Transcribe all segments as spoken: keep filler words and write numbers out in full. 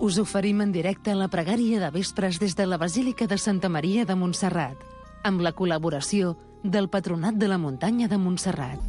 Us oferim en directe la pregària de vespres des de la Basílica de Santa Maria de Montserrat, amb la col·laboració del Patronat de la Muntanya de Montserrat.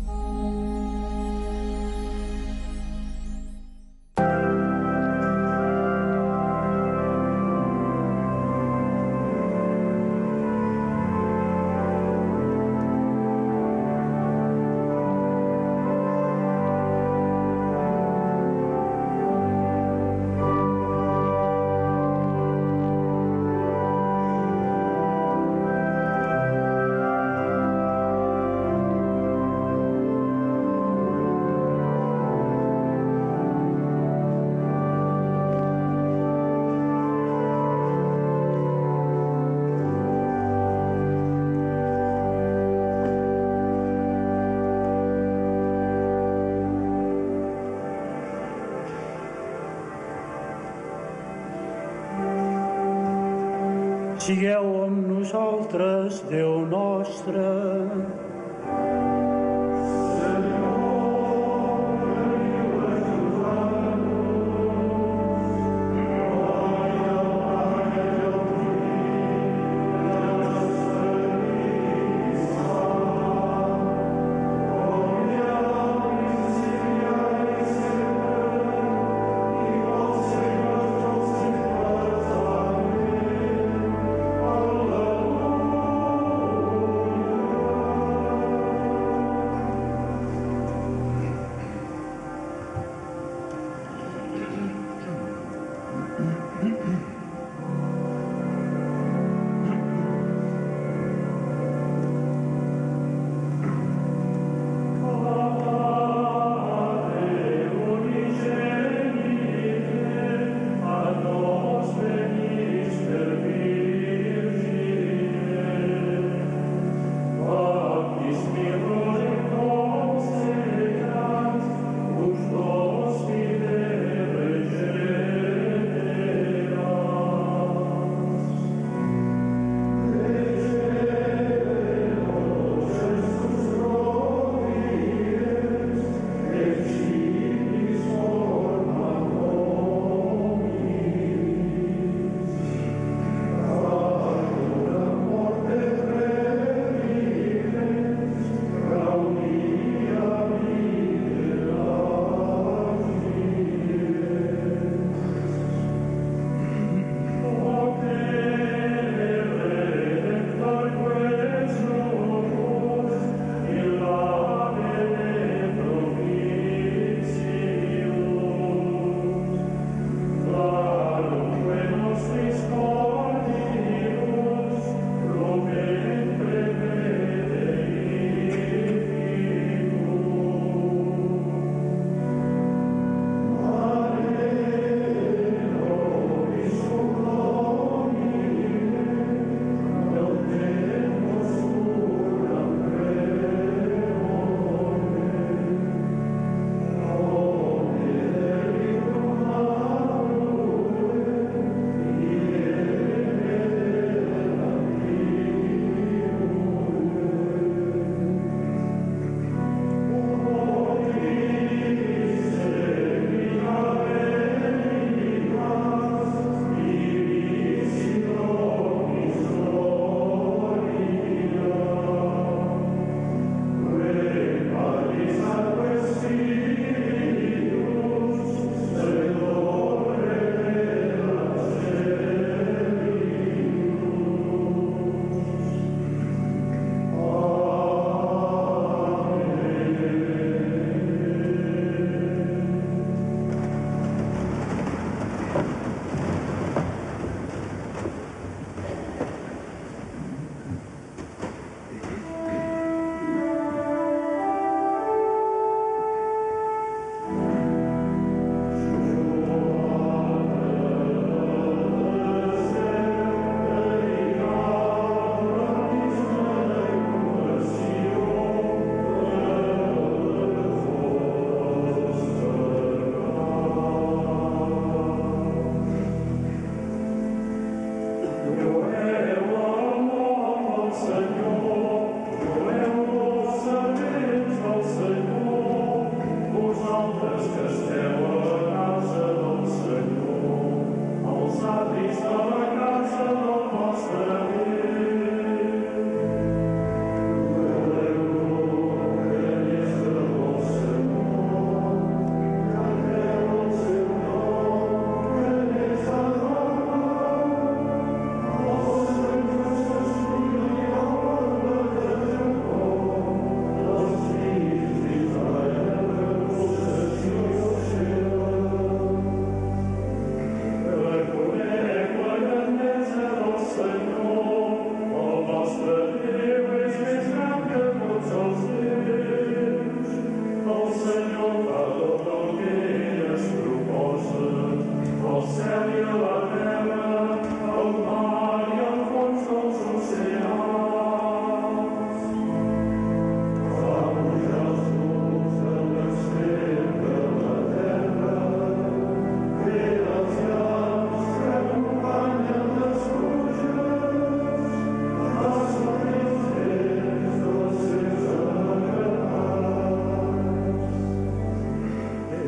Sigueu amb nosaltres, Déu nostre.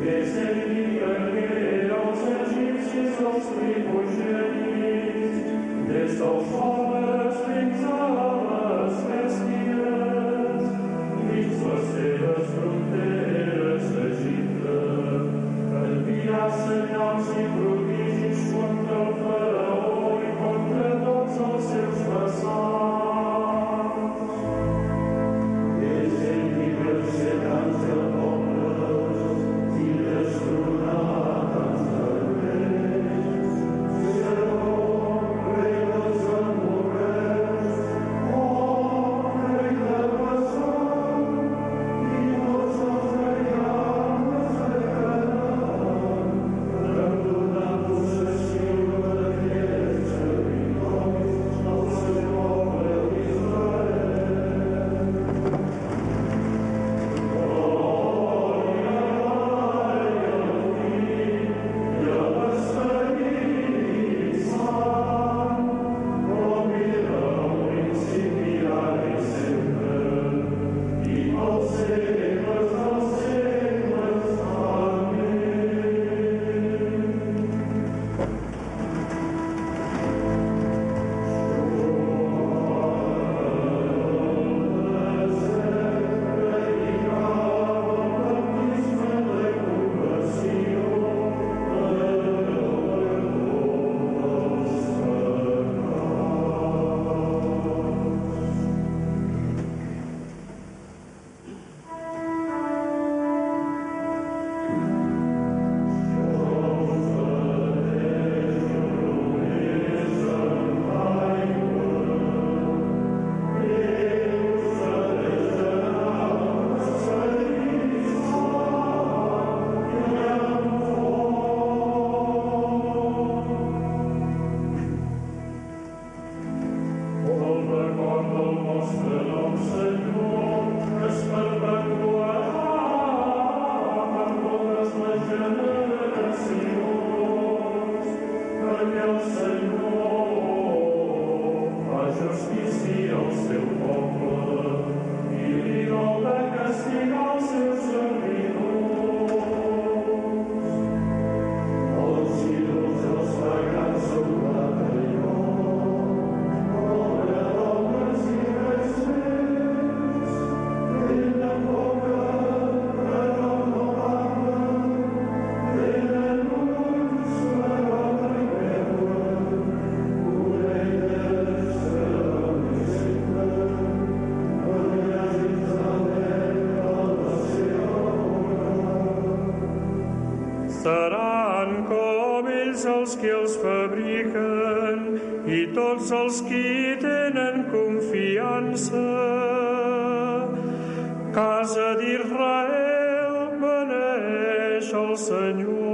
Seran com ells els que els fabriquen i tots els qui tenen confiança. Casa d'Israel, beneix el Senyor.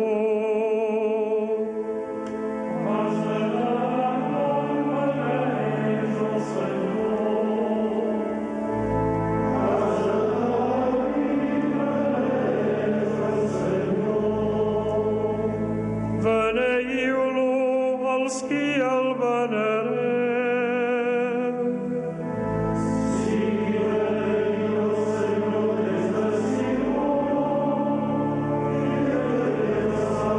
Beneïu-lo els qui el venereu. Sigui beneït el Senyor des de Sió, i des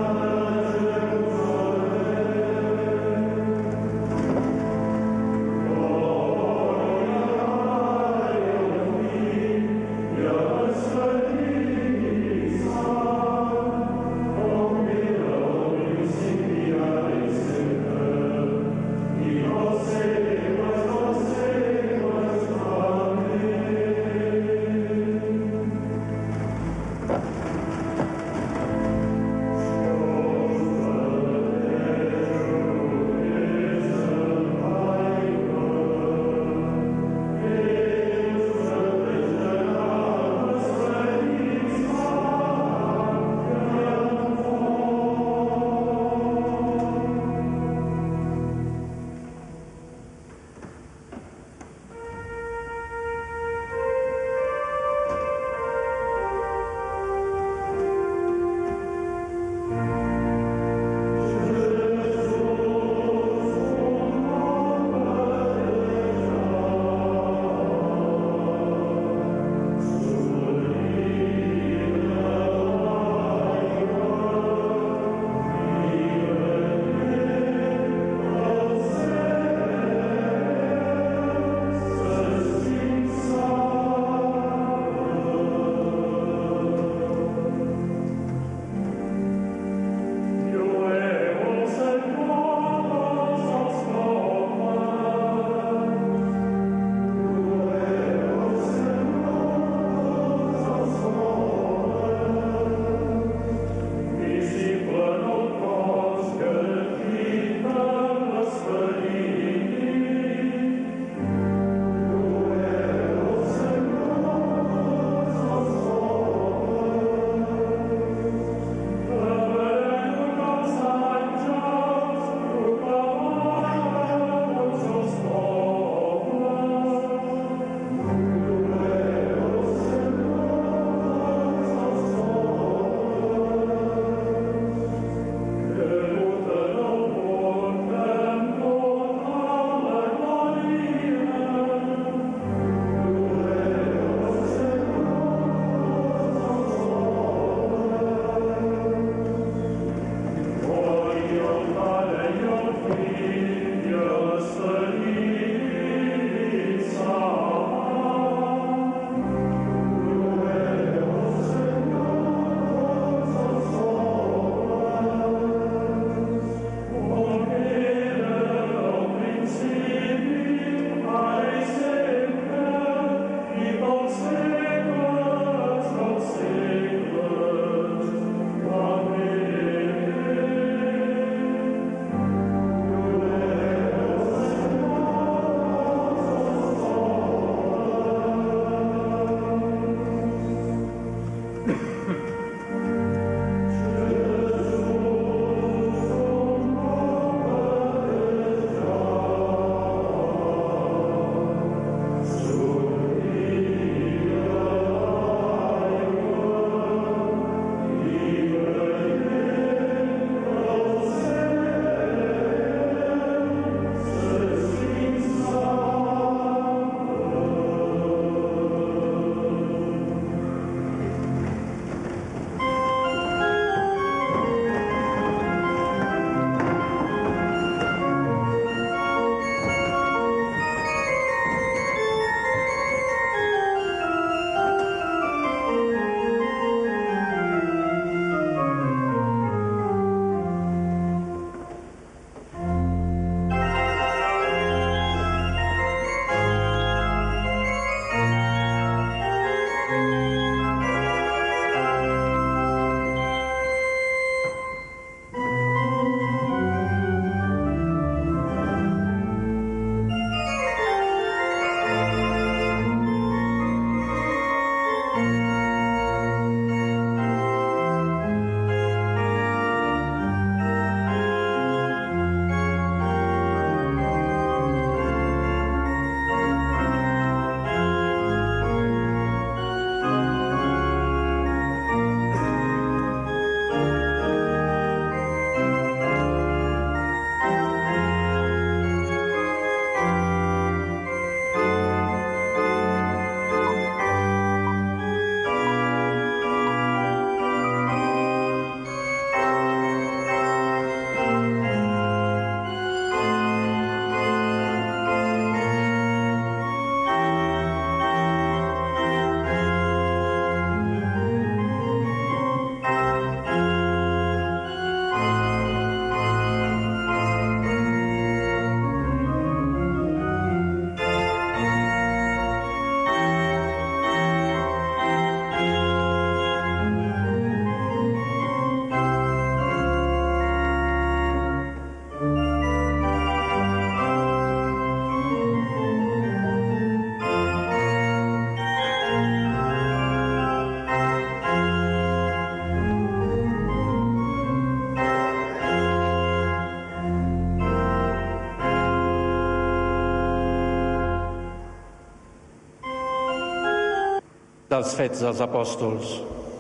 Dels Fets dels Apòstols.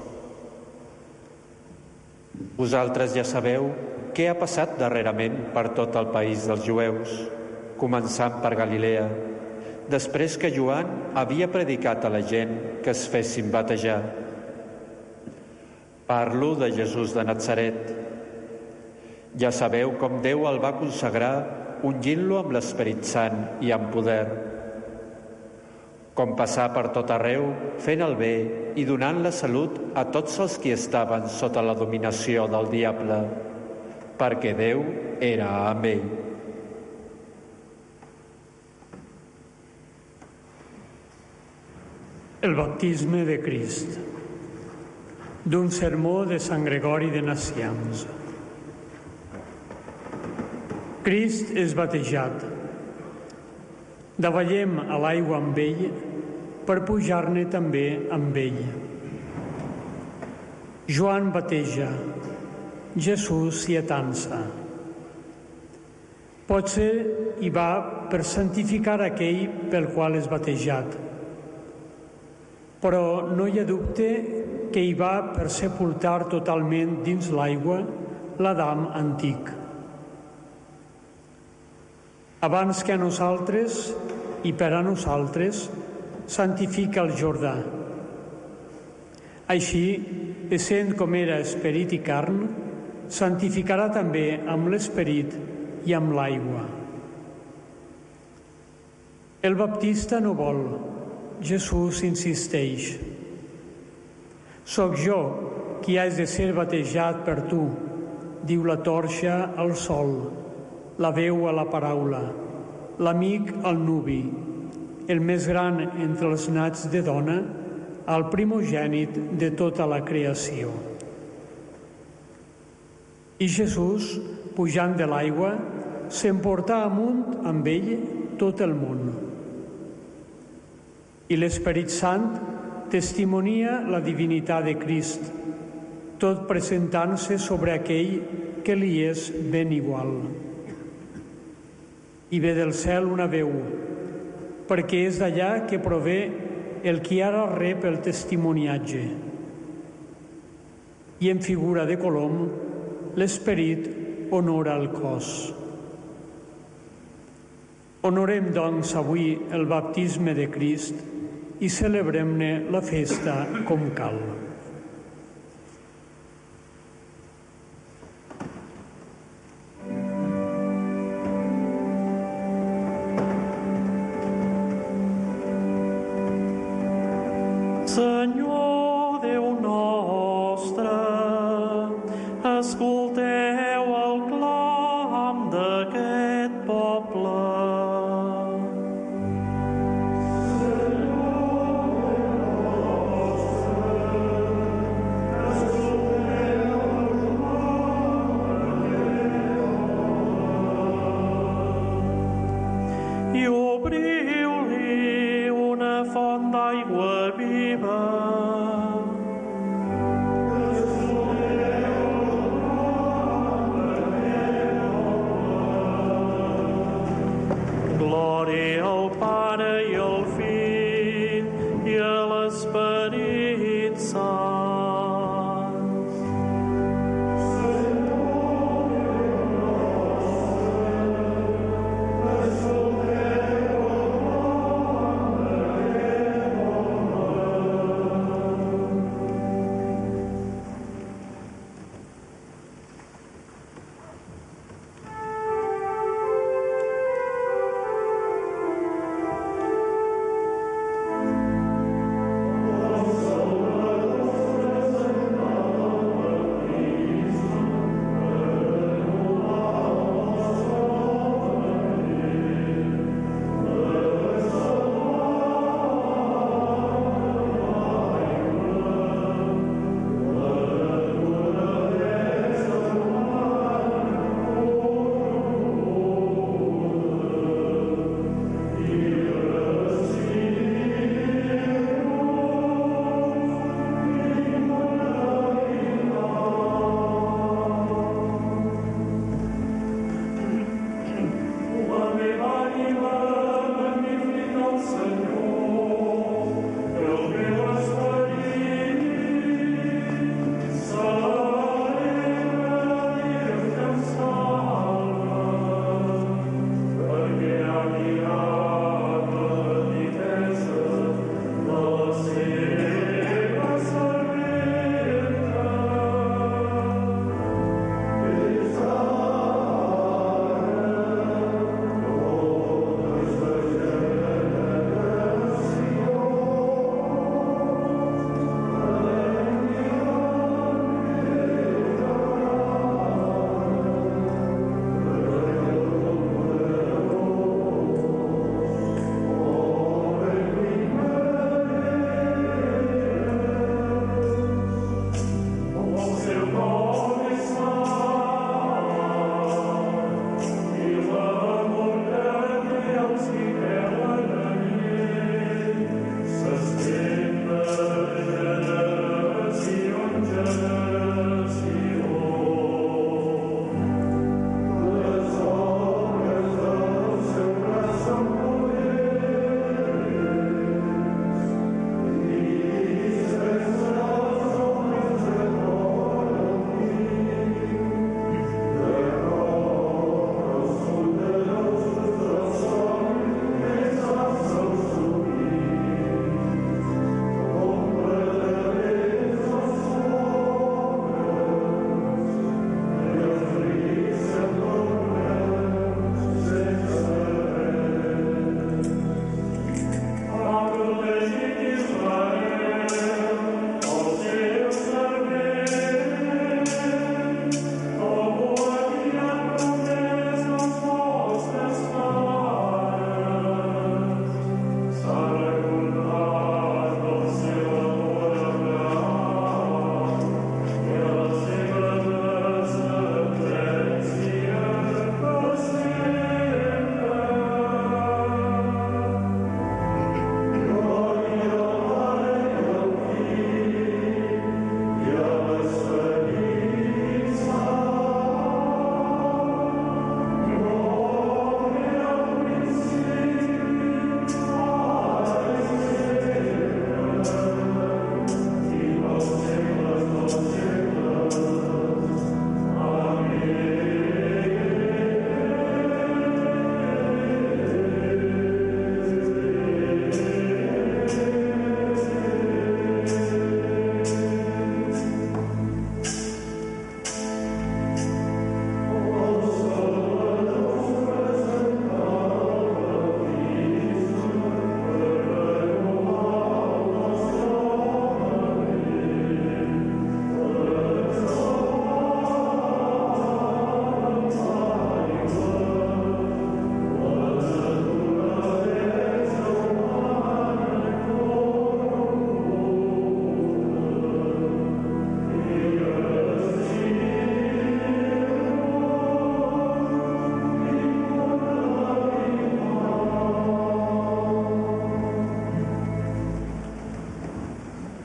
Vosaltres ja sabeu què ha passat darrerament per tot el país dels jueus, començant per Galilea, després que Joan havia predicat a la gent que es fessin batejar. Parlo de Jesús de Natzaret. Ja sabeu com Déu el va consagrar ungint-lo amb l'Esperit Sant i amb poder. Com passar per tot arreu fent el bé i donant la salut a tots els qui estaven sota la dominació del diable, perquè Déu era amb ell. El baptisme de Crist, d'un sermó de Sant Gregori de Nacians. Crist és batejat. Davallem a l'aigua amb ell per pujar-ne també amb ell. Joan bateja, Jesús s'hi atansa. Potser hi va per santificar aquell pel qual és batejat, però no hi ha dubte que hi va per sepultar totalment dins l'aigua l'Adam antic. Abans que a nosaltres i per a nosaltres santifica el Jordà. Així, essent com era esperit i carn, santificarà també amb l'esperit i amb l'aigua. El baptista no vol, Jesús insisteix. Soc jo qui has de ser batejat per tu, diu la torxa al sol, la veu a la paraula, l'amic al nuvi, el més gran entre els nats de dona, el primogènit de tota la creació. I Jesús, pujant de l'aigua, s'emportà amunt amb ell tot el món. I l'Esperit Sant testimonia la divinitat de Crist, tot presentant-se sobre aquell que li és ben igual. I ve del cel una veu, perquè és d'allà que prové el qui ara rep el testimoniatge. I en figura de colom, l'Esperit honora el cos. Honorem, doncs, avui el baptisme de Crist i celebrem-ne la festa com cal. Senyor Déu nostre, escolteu el clam d'aquest poble. I obriu-li una font d'aigua viva. Glòria al Pare i al Fill i a l'Esperit Sant.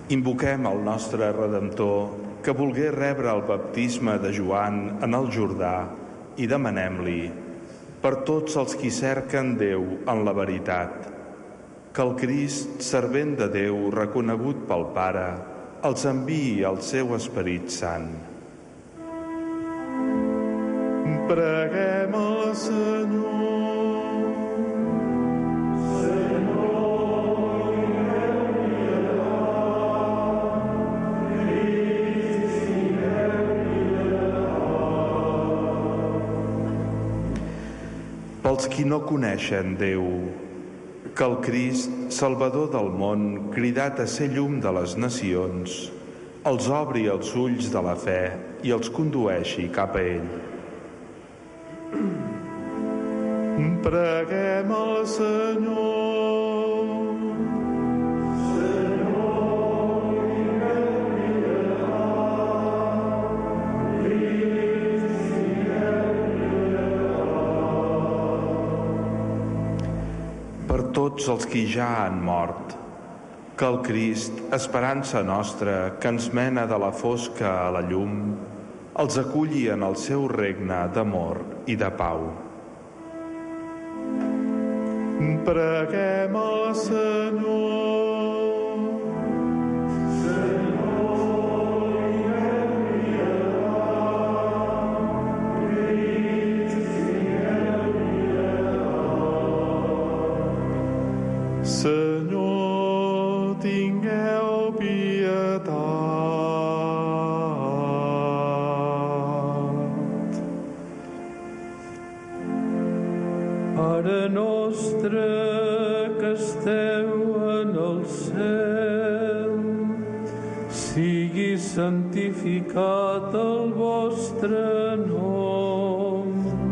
Invoquem el nostre Redemptor, que volgué rebre el baptisme de Joan en el Jordà, i demanem-li, per tots els qui cerquen Déu en la veritat, que el Crist, servent de Déu reconegut pel Pare, els enviï el seu Esperit Sant. Preguem al Senyor. Pels qui no coneixen Déu, que el Crist, Salvador del món, cridat a ser llum de les nacions, els obri els ulls de la fe i els condueixi cap a ell. Preguem al Senyor. Tots els qui ja han mort, que el Crist, esperança nostra, que ens mena de la fosca a la llum, els aculli en el seu regne d'amor i de pau. Preguem al Senyor. Senyor, tingueu pietat. Pare nostre que esteu en el cel, sigui santificat el vostre nom.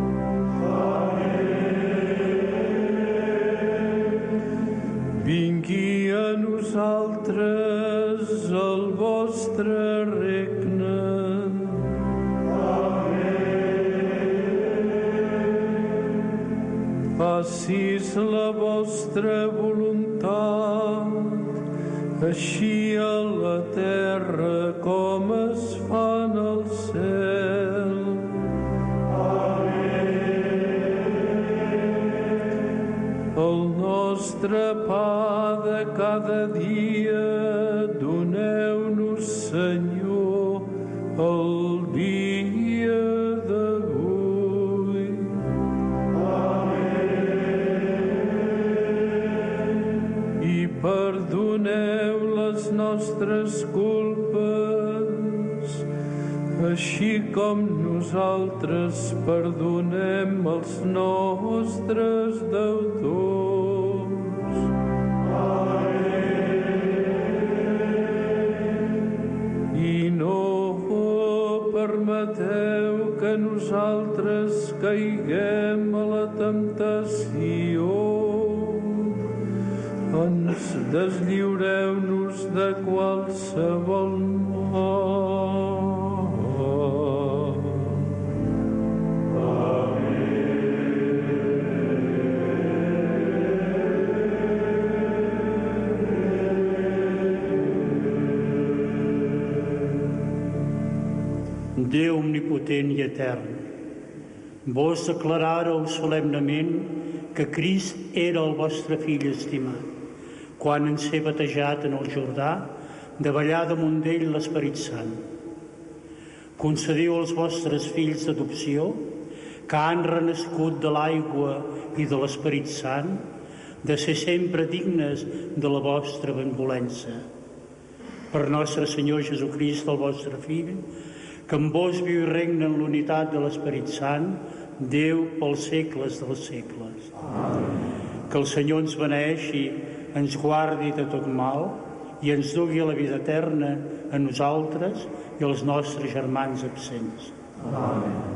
Vingui a nosaltres el vostre regne. Facis la vostra voluntat, així a la terra com es fa en el cel. El nostre pa de cada dia doneu-nos, Senyor, el dia d'avui. I perdoneu les nostres culpes, així com nosaltres perdonem els nostres deudors. I no permeteu que nosaltres caiguem a la temptació. Ens deslliureu-nos de qualsevol mal. Déu omnipotent i etern, vos declaràreu solemnement que Crist era el vostre fill estimat, quan en ser batejat en el Jordà, davallà damunt d'ell l'Esperit Sant. Concediu als vostres fills d'adopció, que han renascut de l'aigua i de l'Esperit Sant, de ser sempre dignes de la vostra benevolença. Per nostre Senyor Jesucrist, el vostre Fill, que amb vos viu i regna en l'unitat de l'Esperit Sant, Déu pels segles dels segles. Amen. Que el Senyor ens beneeixi, ens guardi de tot mal i ens dugui a la vida eterna a nosaltres i als nostres germans absents. Amen.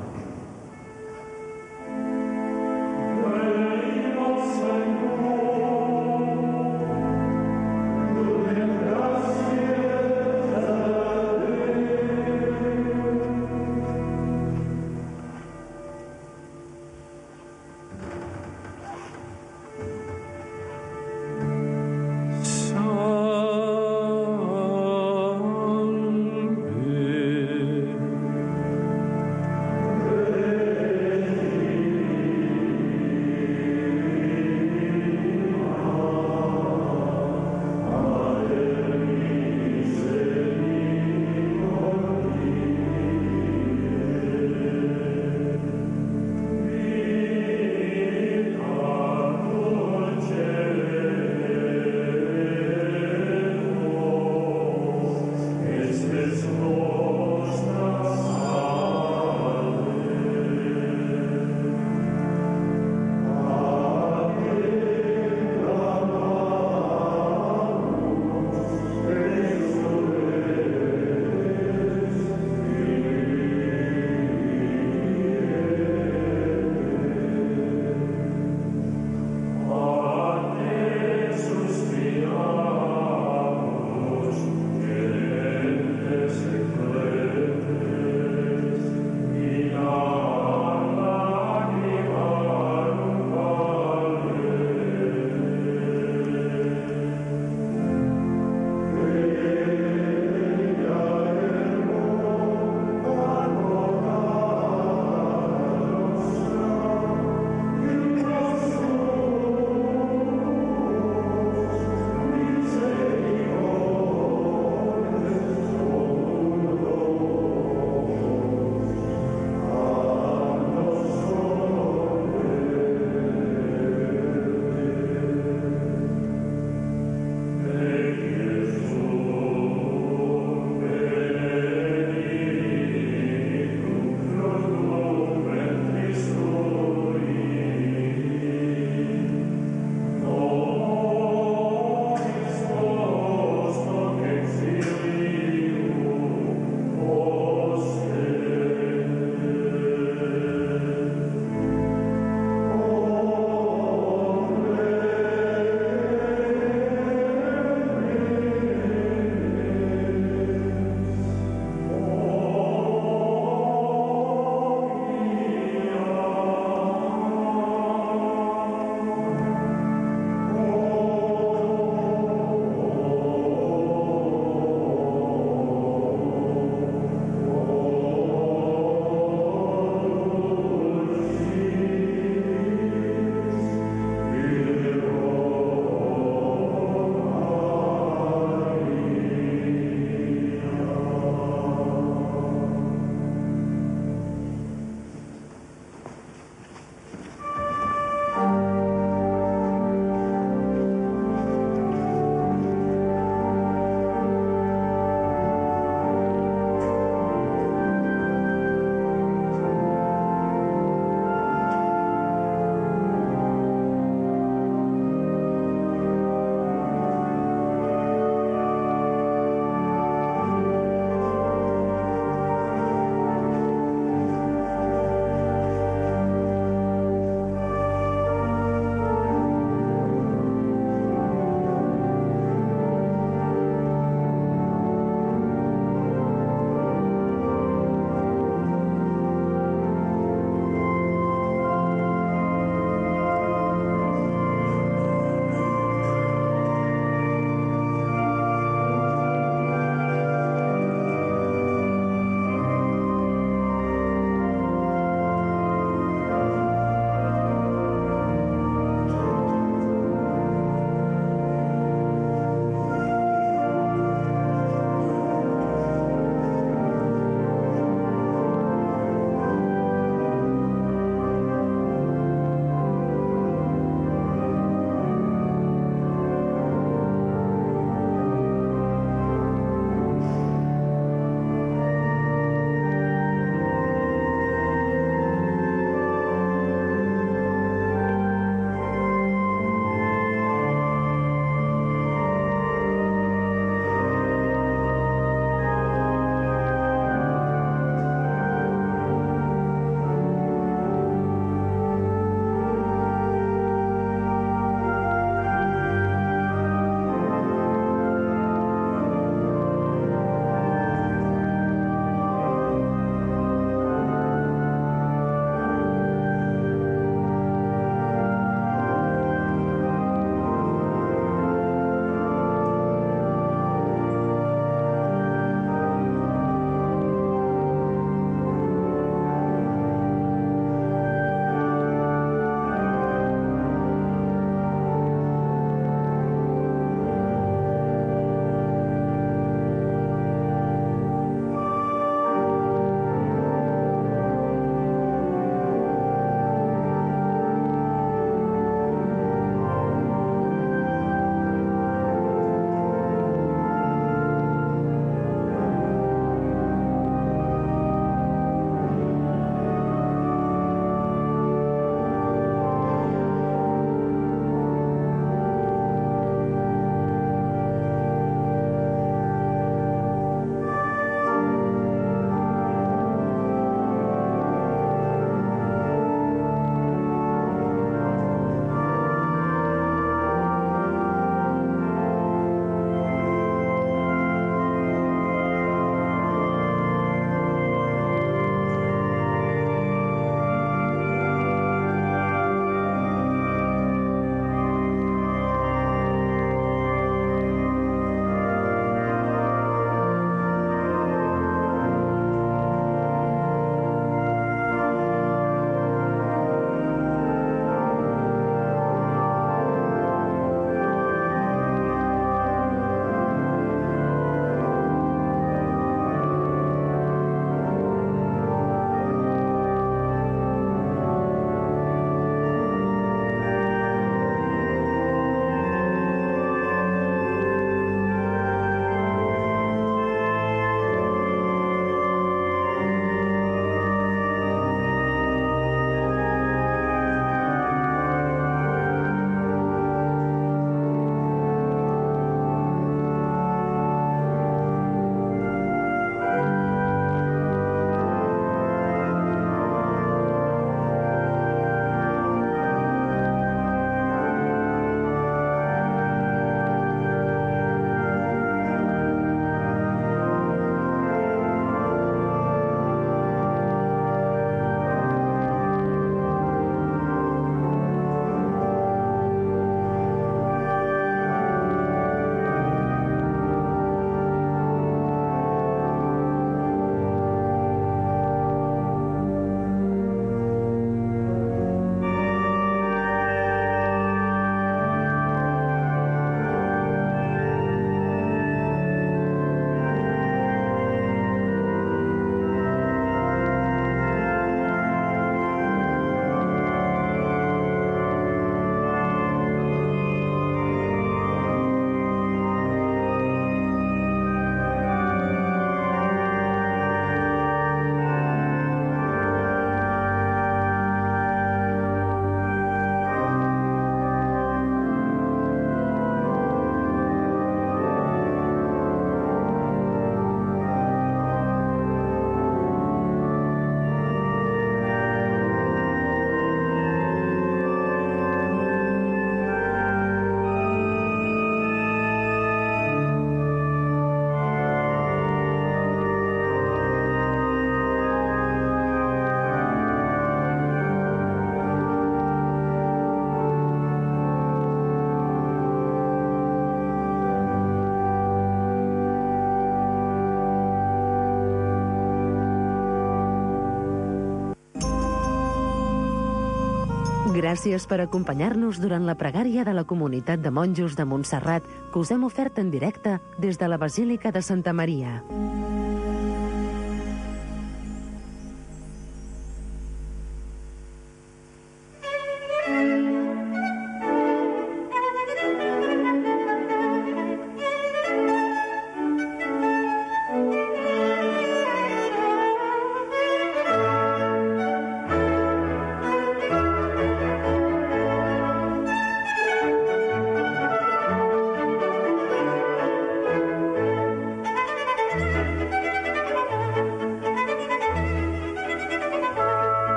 Gràcies per acompanyar-nos durant la pregària de la Comunitat de Monjos de Montserrat que us hem ofert en directe des de la Basílica de Santa Maria.